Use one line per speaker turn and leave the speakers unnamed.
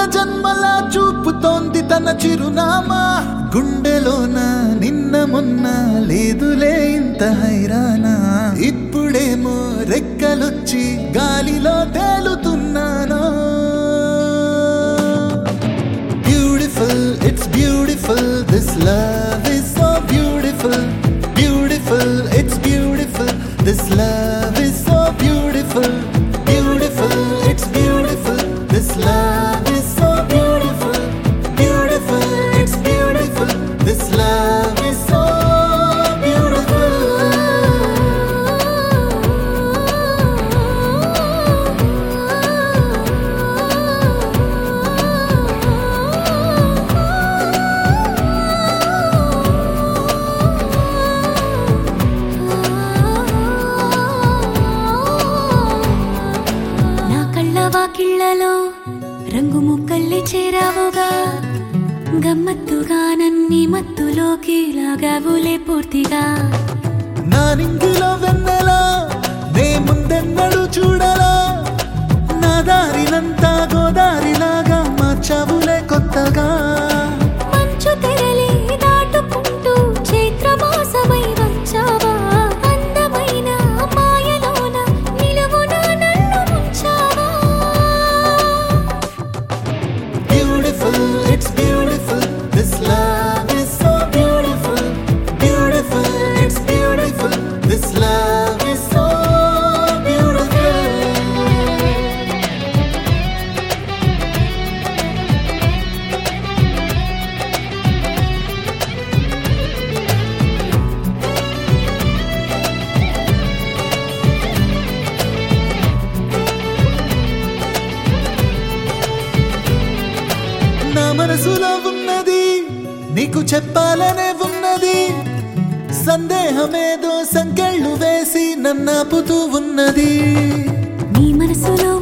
జన్మలా చూపుతోంది తన చిరునామా గుండెలోన నిన్న మొన్న లేదులే ఇంత హైరానా ఇప్పుడేమో రెక్కలొచ్చి గాలిలో తేలుతున్నాను beautiful it's beautiful this love is so beautiful beautiful it's beautiful this love is so beautiful beautiful it's beautiful this love is so beautiful beautiful it's beautiful this love is so
వాకిళ్లలో రంగు ముక్కల్లి చేరావుగా గమ్మత్తుగా నన్ని మత్తులోకి లాగావులే పూర్తిగా
నా నింగిలో వెన్నెలా నే ముందెన్నడు చూడలా నా దారినంతా గోదారిలాగా మార్చావులే కొత్తగా
మంచు తెరలి దాటుకుంటూ చైత్రమాసమై వచ్చావా అందమైన మాయలోన నిలువున నన్ను ముంచావా
beautiful it's beautiful this love is so beautiful beautiful it's beautiful this love is so నా మనసులో ఉన్నది నీకు చెప్పాలనే ఉన్నది సందేహమేదో సంకెళ్ళు వేసి నన్నాపుతూ ఉన్నది
నీ మనసులో